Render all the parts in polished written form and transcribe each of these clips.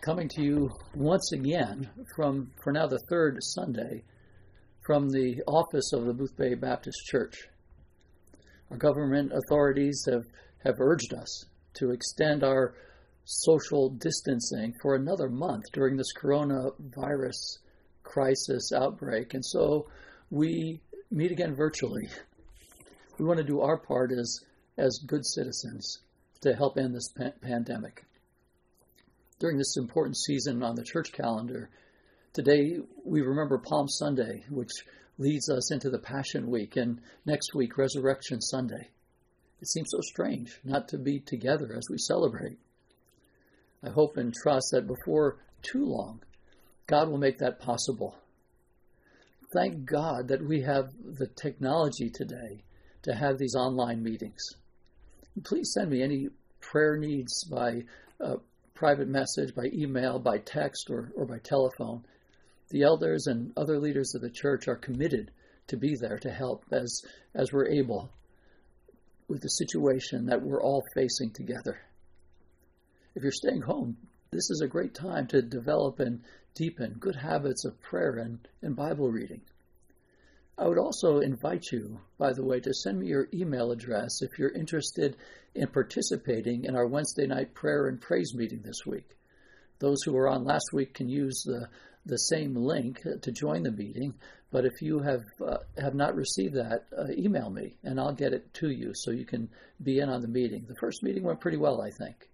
coming to you once again for now the third Sunday, from the office of the Boothbay Baptist Church. Our government authorities have urged us to extend our social distancing for another month during this coronavirus crisis outbreak, and so we meet again virtually. We want to do our part as good citizens to help end this pandemic. During this important season on the church calendar, today we remember Palm Sunday, which leads us into the Passion Week, and next week, Resurrection Sunday. It seems so strange not to be together as we celebrate. I hope and trust that before too long, God will make that possible. Thank God that we have the technology today to have these online meetings. Please send me any prayer needs by private message, by email, by text, or by telephone. The elders and other leaders of the church are committed to be there to help as we're able with the situation that we're all facing together. If you're staying home, this is a great time to develop and deepen good habits of prayer and Bible reading. I would also invite you, by the way, to send me your email address if you're interested in participating in our Wednesday night prayer and praise meeting this week. Those who were on last week can use the same link to join the meeting, but if you have not received that, email me and I'll get it to you so you can be in on the meeting. The first meeting went pretty well, I think.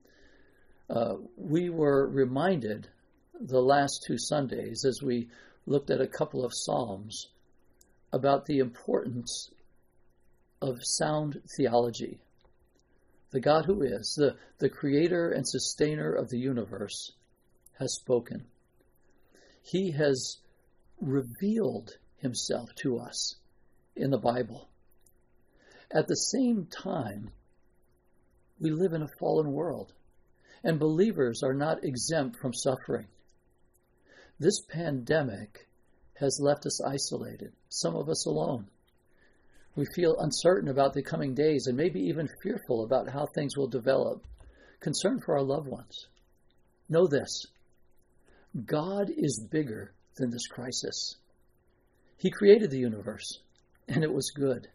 We were reminded the last two Sundays as we looked at a couple of Psalms about the importance of sound theology. The God who is, the creator and sustainer of the universe, has spoken. He has revealed himself to us in the Bible. At the same time, we live in a fallen world, and believers are not exempt from suffering. This pandemic has left us isolated, some of us alone. We feel uncertain about the coming days and maybe even fearful about how things will develop, concerned for our loved ones. Know this: God is bigger than this crisis. He created the universe, and it was good.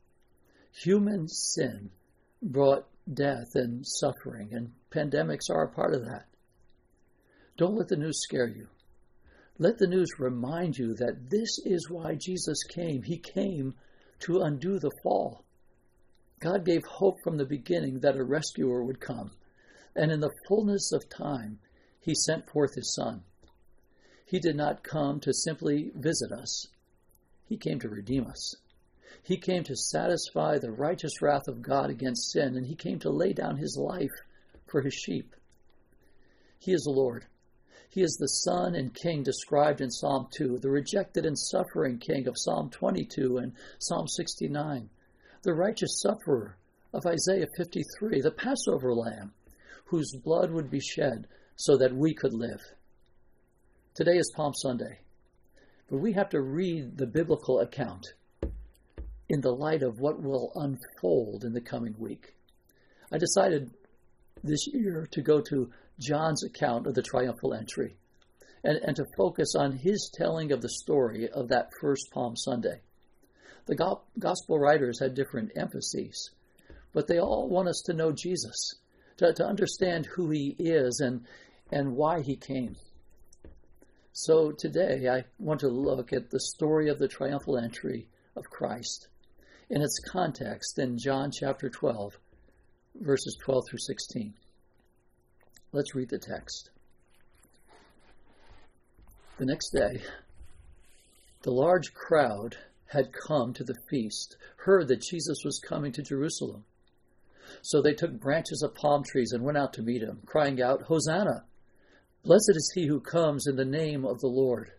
Human sin brought death and suffering, and pandemics are a part of that. Don't let the news scare you. Let the news remind you that this is why Jesus came. He came to undo the fall. God gave hope from the beginning that a rescuer would come, and in the fullness of time, he sent forth his Son. He did not come to simply visit us. He came to redeem us. He came to satisfy the righteous wrath of God against sin, and he came to lay down his life for his sheep. He is the Lord. He is the Son and King described in Psalm 2, the rejected and suffering King of Psalm 22 and Psalm 69, the righteous sufferer of Isaiah 53, the Passover Lamb, whose blood would be shed so that we could live. Today is Palm Sunday, but we have to read the biblical account in the light of what will unfold in the coming week. I decided this year to go to John's account of the triumphal entry and to focus on his telling of the story of that first Palm Sunday. The gospel writers had different emphases, but they all want us to know Jesus, to understand who he is and why he came. So today I want to look at the story of the triumphal entry of Christ in its context in John chapter 12, verses 12 through 16. Let's read the text. The next day, the large crowd had come to the feast, heard that Jesus was coming to Jerusalem. So they took branches of palm trees and went out to meet him, crying out, "Hosanna! Blessed is he who comes in the name of the Lord,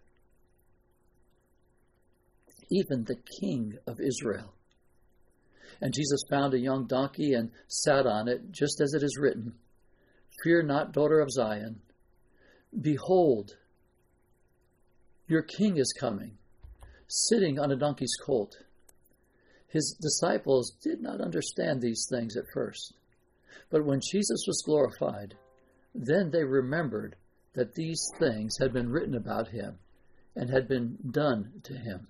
even the King of Israel." And Jesus found a young donkey and sat on it, just as it is written, "Fear not, daughter of Zion. Behold, your king is coming, sitting on a donkey's colt." His disciples did not understand these things at first, but when Jesus was glorified, then they remembered that these things had been written about him and had been done to him.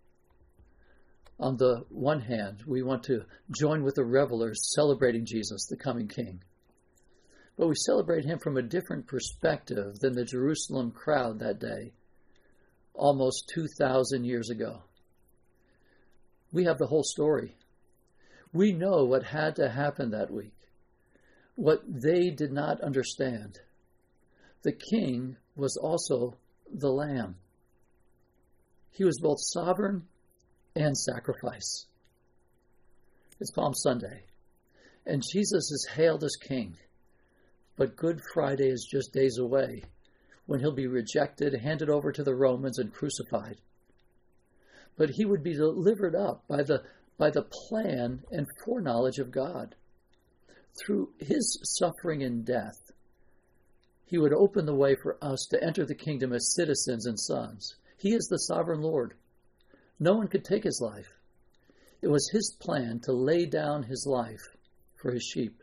On the one hand, we want to join with the revelers celebrating Jesus, the coming King. But we celebrate him from a different perspective than the Jerusalem crowd that day, almost 2,000 years ago. We have the whole story. We know what had to happen that week, what they did not understand. The King was also the Lamb. He was both sovereign and sacrifice. It's Palm Sunday, and Jesus is hailed as King. But Good Friday is just days away, when he'll be rejected, handed over to the Romans, and crucified. But he would be delivered up by the plan and foreknowledge of God. Through his suffering and death, he would open the way for us to enter the kingdom as citizens and sons. He is the sovereign Lord. No one could take his life. It was his plan to lay down his life for his sheep.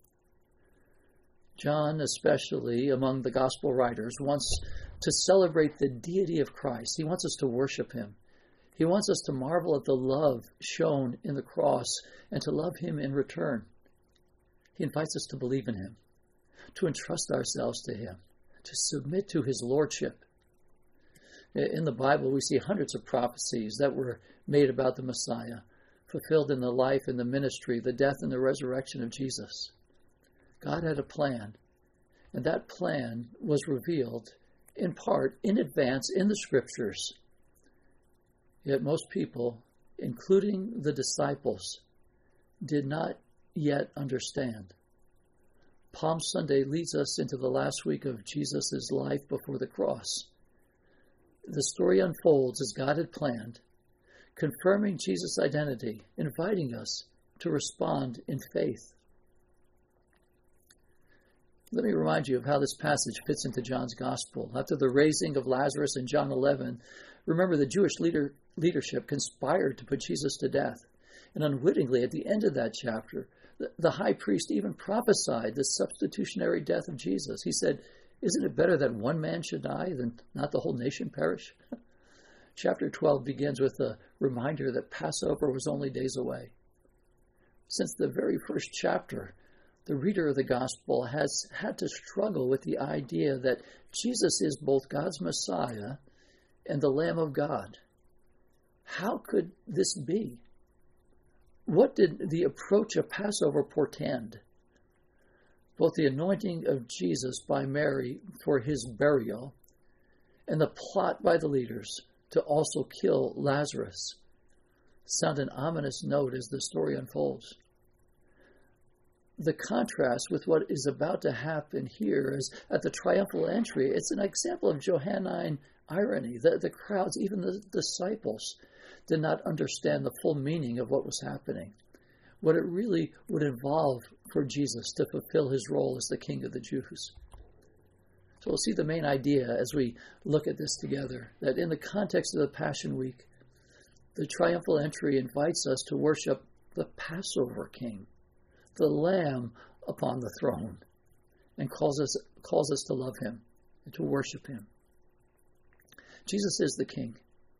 John, especially among the gospel writers, wants to celebrate the deity of Christ. He wants us to worship him. He wants us to marvel at the love shown in the cross and to love him in return. He invites us to believe in him, to entrust ourselves to him, to submit to his lordship. In the Bible, we see hundreds of prophecies that were made about the Messiah, fulfilled in the life and the ministry, the death and the resurrection of Jesus. God had a plan, and that plan was revealed in part, in advance, in the Scriptures. Yet most people, including the disciples, did not yet understand. Palm Sunday leads us into the last week of Jesus' life before the cross. The story unfolds as God had planned, confirming Jesus' identity, inviting us to respond in faith. Let me remind you of how this passage fits into John's Gospel. After the raising of Lazarus in John 11, remember the Jewish leadership conspired to put Jesus to death. And unwittingly, at the end of that chapter, the high priest even prophesied the substitutionary death of Jesus. He said, "Isn't it better that one man should die than not the whole nation perish?" Chapter 12 begins with a reminder that Passover was only days away. Since the very first chapter, the reader of the gospel has had to struggle with the idea that Jesus is both God's Messiah and the Lamb of God. How could this be? What did the approach of Passover portend? Both the anointing of Jesus by Mary for his burial and the plot by the leaders to also kill Lazarus sound an ominous note as the story unfolds. The contrast with what is about to happen here is at the triumphal entry. It's an example of Johannine irony. The crowds, even the disciples, did not understand the full meaning of what was happening, what it really would involve for Jesus to fulfill his role as the King of the Jews. So we'll see the main idea as we look at this together, that in the context of the Passion Week, the triumphal entry invites us to worship the Passover King, the Lamb upon the throne, and calls us to love him and to worship him. Jesus is the King.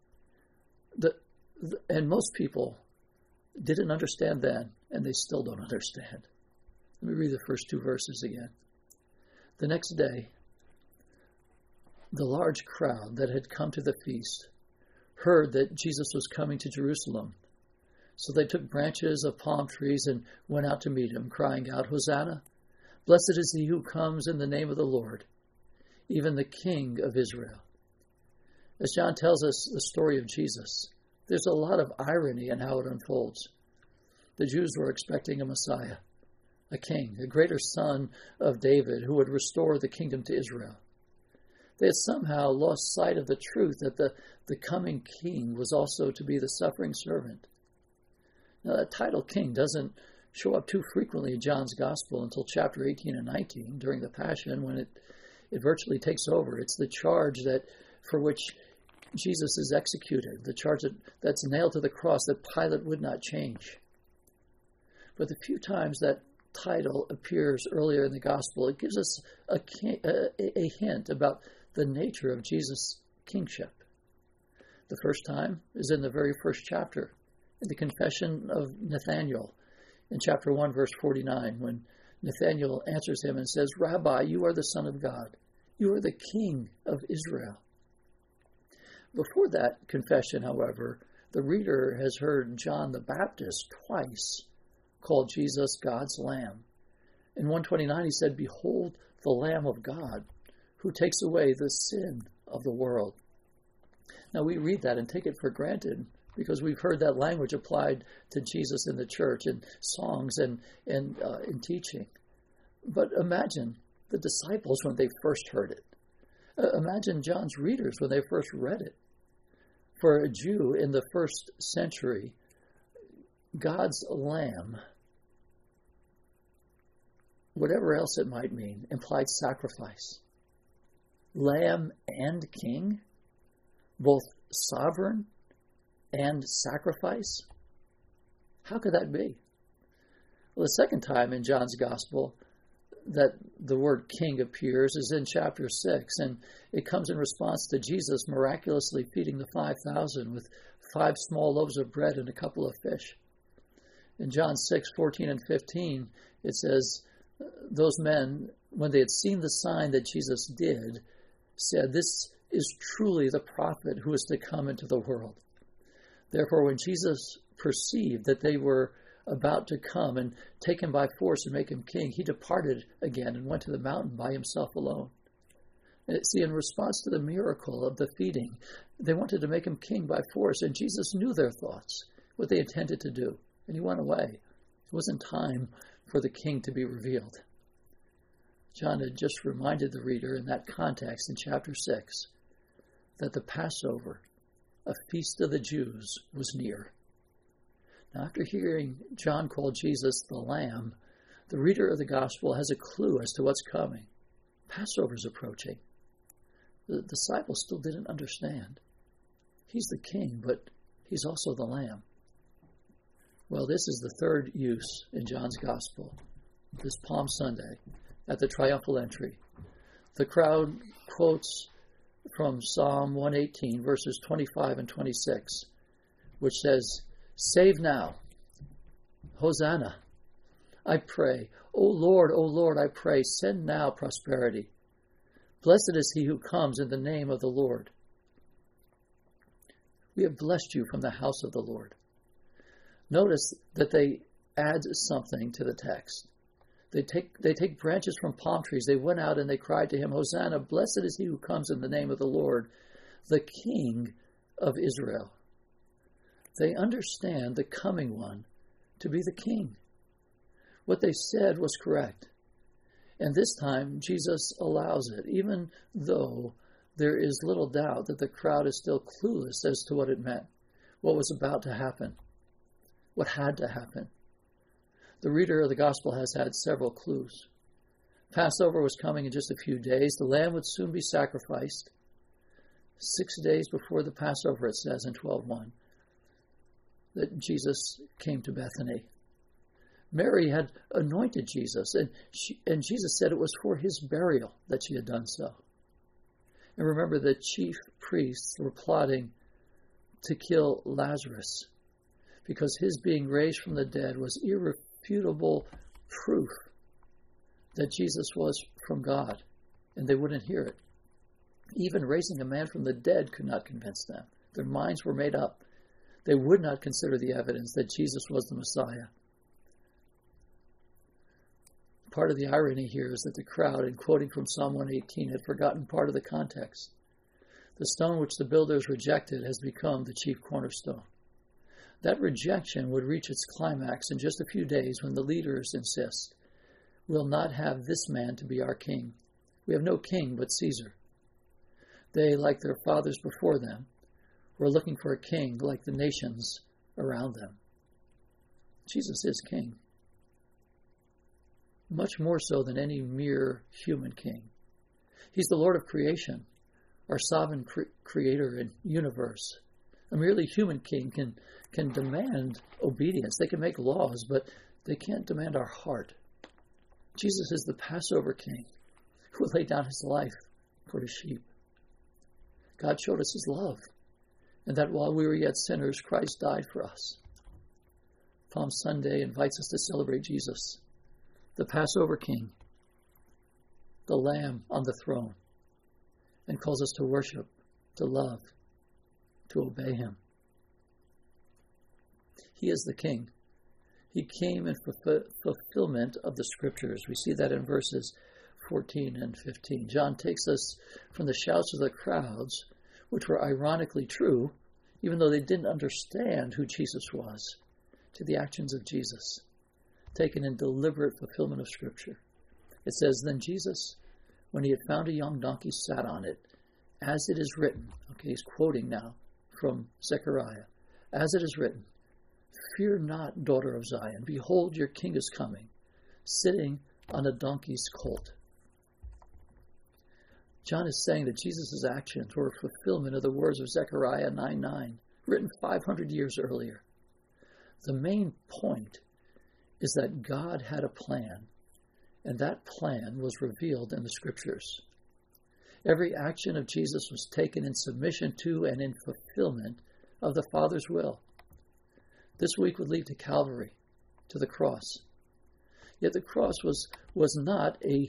And most people didn't understand then, and they still don't understand. Let me read the first two verses again. The next day, the large crowd that had come to the feast heard that Jesus was coming to Jerusalem. So they took branches of palm trees and went out to meet him, crying out, "Hosanna! Blessed is he who comes in the name of the Lord, even the King of Israel." As John tells us the story of Jesus, there's a lot of irony in how it unfolds. The Jews were expecting a Messiah, a king, a greater son of David who would restore the kingdom to Israel. They had somehow lost sight of the truth that the coming king was also to be the suffering servant. Now, that title king doesn't show up too frequently in John's Gospel until chapter 18 and 19 during the Passion, when it virtually takes over. It's the charge for which Jesus is executed, the charge that's nailed to the cross that Pilate would not change. But the few times that title appears earlier in the gospel, it gives us a hint about the nature of Jesus' kingship. The first time is in the very first chapter, in the confession of Nathanael, in chapter 1, verse 49, when Nathanael answers him and says, "Rabbi, you are the Son of God. You are the King of Israel." Before that confession, however, the reader has heard John the Baptist twice call Jesus God's Lamb. In 129, he said, "Behold the Lamb of God, who takes away the sin of the world." Now, we read that and take it for granted because we've heard that language applied to Jesus in the church in songs and in teaching. But imagine the disciples when they first heard it. Imagine John's readers when they first read it. For a Jew in the first century, God's Lamb, whatever else it might mean, implied sacrifice. Lamb and king, both sovereign and sacrifice. How could that be? Well, the second time in John's gospel that the word king appears is in chapter 6, and it comes in response to Jesus miraculously feeding the 5,000 with 5 small loaves of bread and a couple of fish. In John 6:14 and 15, it says, those men, when they had seen the sign that Jesus did, said, "This is truly the prophet who is to come into the world." Therefore, when Jesus perceived that they were about to come and take him by force and make him king, he departed again and went to the mountain by himself alone. See, in response to the miracle of the feeding, they wanted to make him king by force, and Jesus knew their thoughts, what they intended to do, and he went away. It wasn't time for the king to be revealed. John had just reminded the reader in that context in chapter 6 that the Passover, a feast of the Jews, was near. Now, after hearing John call Jesus the Lamb, the reader of the gospel has a clue as to what's coming. Passover's approaching. The disciples still didn't understand. He's the king, but he's also the Lamb. Well, this is the third use in John's gospel, this Palm Sunday, at the triumphal entry. The crowd quotes from Psalm 118, verses 25 and 26, which says, "Save now, Hosanna, I pray. O Lord, I pray, send now prosperity. Blessed is he who comes in the name of the Lord. We have blessed you from the house of the Lord." Notice that they add something to the text. They take branches from palm trees. They went out and they cried to him, "Hosanna, blessed is he who comes in the name of the Lord, the King of Israel." They understand the coming one to be the king. What they said was correct. And this time, Jesus allows it, even though there is little doubt that the crowd is still clueless as to what it meant, what was about to happen, what had to happen. The reader of the gospel has had several clues. Passover was coming in just a few days. The lamb would soon be sacrificed. 6 days before the Passover, it says in 12:1, that Jesus came to Bethany. Mary had anointed Jesus, and Jesus said it was for his burial that she had done so. And remember, the chief priests were plotting to kill Lazarus because his being raised from the dead was irrefutable proof that Jesus was from God, and they wouldn't hear it. Even raising a man from the dead could not convince them. Their minds were made up. They would not consider the evidence that Jesus was the Messiah. Part of the irony here is that the crowd, in quoting from Psalm 118, had forgotten part of the context. The stone which the builders rejected has become the chief cornerstone. That rejection would reach its climax in just a few days when the leaders insist, "We'll not have this man to be our king. We have no king but Caesar." They, like their fathers before them, were looking for a king like the nations around them. Jesus is king, much more so than any mere human king. He's the Lord of creation, our sovereign creator and universe. A merely human king can demand obedience. They can make laws, but they can't demand our heart. Jesus is the Passover king who laid down his life for his sheep. God showed us his love, and that while we were yet sinners, Christ died for us. Palm Sunday invites us to celebrate Jesus, the Passover king, the Lamb on the throne, and calls us to worship, to love, to obey him. He is the king. He came in fulfillment of the scriptures. We see that in verses 14 and 15. John takes us from the shouts of the crowds, which were ironically true, even though they didn't understand who Jesus was, to the actions of Jesus, taken in deliberate fulfillment of Scripture. It says, "Then Jesus, when he had found a young donkey, sat on it, as it is written." Okay, he's quoting now from Zechariah. "As it is written, 'Fear not, daughter of Zion. Behold, your king is coming, sitting on a donkey's colt.'" John is saying that Jesus' actions were a fulfillment of the words of Zechariah 9:9, written 500 years earlier. The main point is that God had a plan, and that plan was revealed in the Scriptures. Every action of Jesus was taken in submission to and in fulfillment of the Father's will. This week would lead to Calvary, to the cross. Yet the cross was not a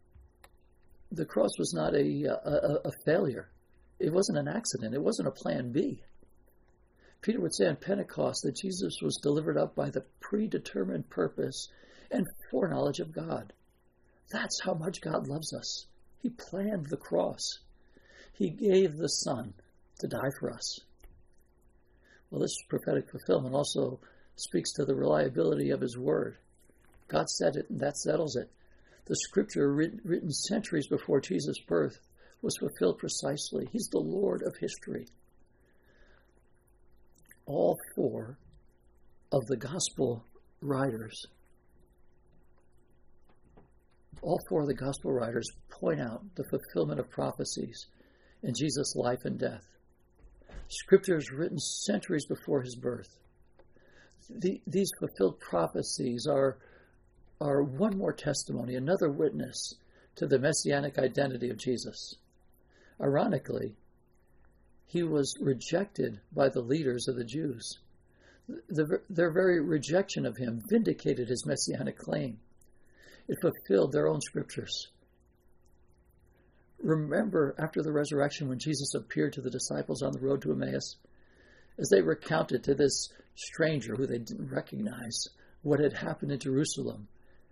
failure. It wasn't an accident. It wasn't a plan B. Peter would say on Pentecost that Jesus was delivered up by the predetermined purpose and foreknowledge of God. That's how much God loves us. He planned the cross. He gave the Son to die for us. Well, this prophetic fulfillment also speaks to the reliability of his word. God said it, and that settles it. The scripture written centuries before Jesus' birth was fulfilled precisely. He's the Lord of history. All four of the gospel writers point out the fulfillment of prophecies in Jesus' life and death. Scriptures written centuries before his birth. These fulfilled prophecies are one more testimony, another witness to the messianic identity of Jesus. Ironically, he was rejected by the leaders of the Jews. Their very rejection of him vindicated his messianic claim. It fulfilled their own scriptures. Remember, after the resurrection, when Jesus appeared to the disciples on the road to Emmaus, as they recounted to this stranger who they didn't recognize what had happened in Jerusalem,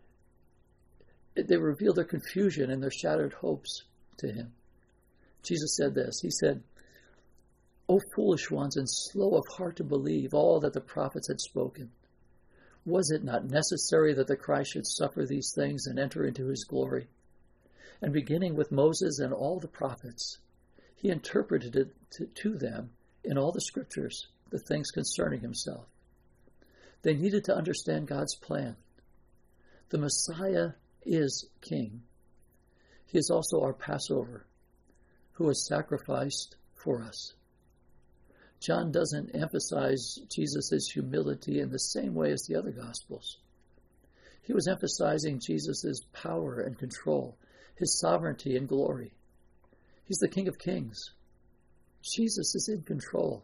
they revealed their confusion and their shattered hopes to him. Jesus said this. He said, "O foolish ones, and slow of heart to believe all that the prophets had spoken. Was it not necessary that the Christ should suffer these things and enter into his glory?" And beginning with Moses and all the prophets, he interpreted it to them in all the scriptures, the things concerning himself. They needed to understand God's plan. The Messiah is King. He is also our Passover, who was sacrificed for us. John doesn't emphasize Jesus' humility in the same way as the other Gospels. He was emphasizing Jesus' power and control, his sovereignty and glory. He's the King of Kings. Jesus is in control.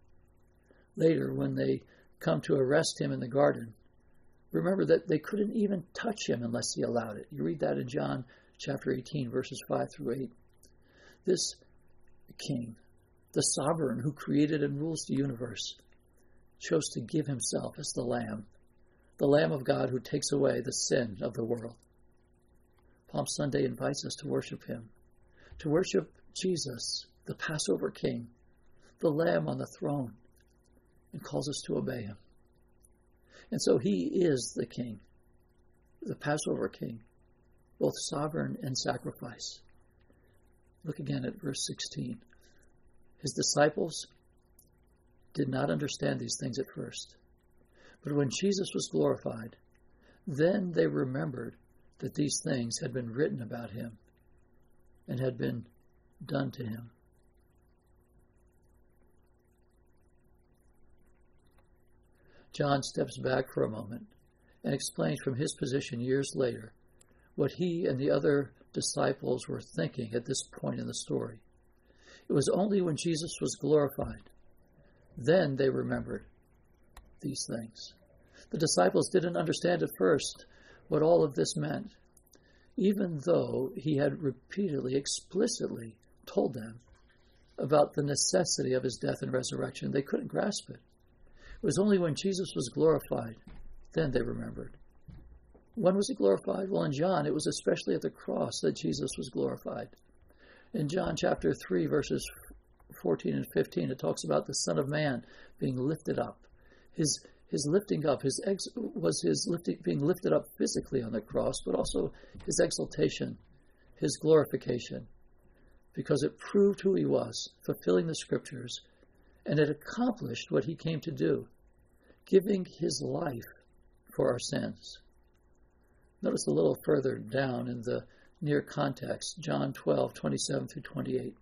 Later, when they come to arrest him in the garden, remember that they couldn't even touch him unless he allowed it. You read that in John chapter 18, verses 5 through 8. This King, the sovereign who created and rules the universe, chose to give himself as the Lamb of God who takes away the sin of the world. Palm Sunday invites us to worship him, to worship Jesus, the Passover King, the Lamb on the throne, and calls us to obey him. And so he is the King, the Passover King, both sovereign and sacrifice. Look again at verse 16. His disciples did not understand these things at first. But when Jesus was glorified, then they remembered that these things had been written about him and had been done to him. John steps back for a moment and explains from his position years later what he and the other disciples were thinking at this point in the story. It was only when Jesus was glorified, then they remembered these things. The disciples didn't understand at first what all of this meant, even though he had repeatedly, explicitly told them about the necessity of his death and resurrection. They couldn't grasp it. It was only when Jesus was glorified, then they remembered. When was he glorified? Well, in John, it was especially at the cross that Jesus was glorified. In John chapter 3, verses 14 and 15, it talks about the Son of Man being lifted up. His lifting up, being lifted up physically on the cross, but also his exaltation, his glorification, because it proved who he was, fulfilling the scriptures, and it accomplished what he came to do, giving his life for our sins. Notice a little further down in the near context, John 12, 27 through 28.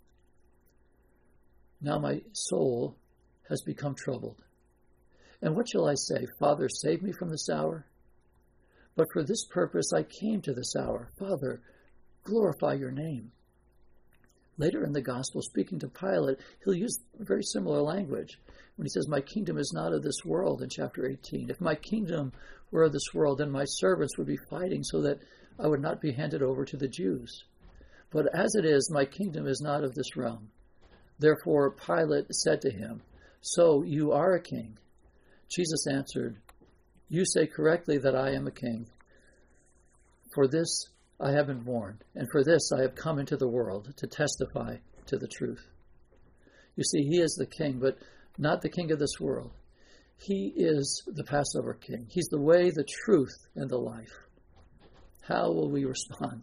Now my soul has become troubled. And what shall I say? Father, save me from this hour? But for this purpose I came to this hour. Father, glorify your name. Later in the gospel, speaking to Pilate, he'll use very similar language when he says, my kingdom is not of this world in chapter 18. If my kingdom were of this world, then my servants would be fighting so that I would not be handed over to the Jews. But as it is, my kingdom is not of this realm. Therefore Pilate said to him, so you are a king? Jesus answered, you say correctly that I am a king. For this I have been born, and for this I have come into the world, to testify to the truth. You see, he is the king, but not the king of this world. He is the Passover king. He's the way, the truth, and the life. How will we respond?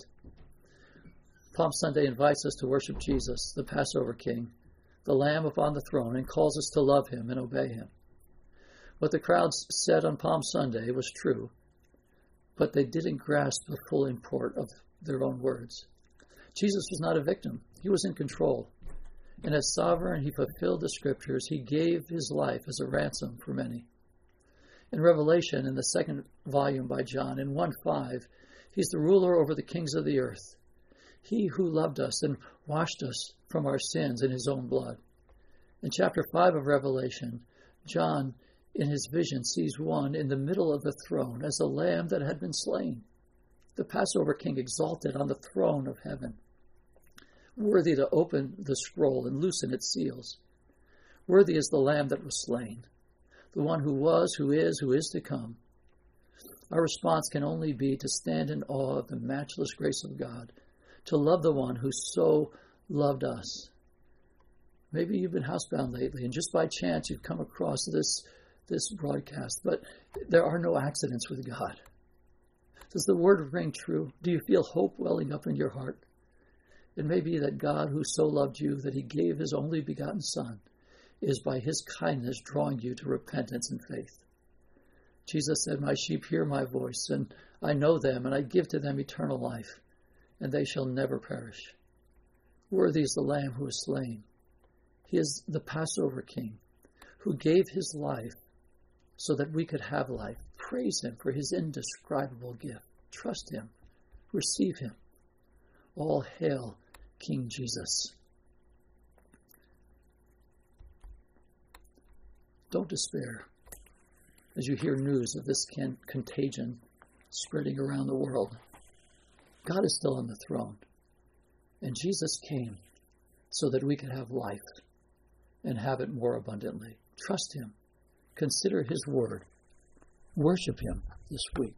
Palm Sunday invites us to worship Jesus, the Passover king, the Lamb upon the throne, and calls us to love him and obey him. What the crowds said on Palm Sunday was true, but they didn't grasp the full import of their own words. Jesus was not a victim. He was in control. And as sovereign, he fulfilled the scriptures. He gave his life as a ransom for many. In Revelation, in the second volume by John, in 1:5, he's the ruler over the kings of the earth. He who loved us and washed us from our sins in his own blood. In chapter 5 of Revelation, John, in his vision, sees one in the middle of the throne as a lamb that had been slain, the Passover king exalted on the throne of heaven, worthy to open the scroll and loosen its seals. Worthy is the lamb that was slain, the one who was, who is to come. Our response can only be to stand in awe of the matchless grace of God, to love the one who so loved us. Maybe you've been housebound lately, and just by chance you've come across this broadcast, but there are no accidents with God. Does the word ring true? Do you feel hope welling up in your heart? It may be that God, who so loved you that he gave his only begotten Son, is by his kindness drawing you to repentance and faith. Jesus said, my sheep hear my voice, and I know them, and I give to them eternal life, and they shall never perish. Worthy is the Lamb who is slain. He is the Passover King, who gave his life so that we could have life. Praise him for his indescribable gift. Trust him. Receive him. All hail King Jesus. Don't despair as you hear news of this contagion spreading around the world. God is still on the throne, and Jesus came so that we could have life and have it more abundantly. Trust him. Consider his word. Worship him this week.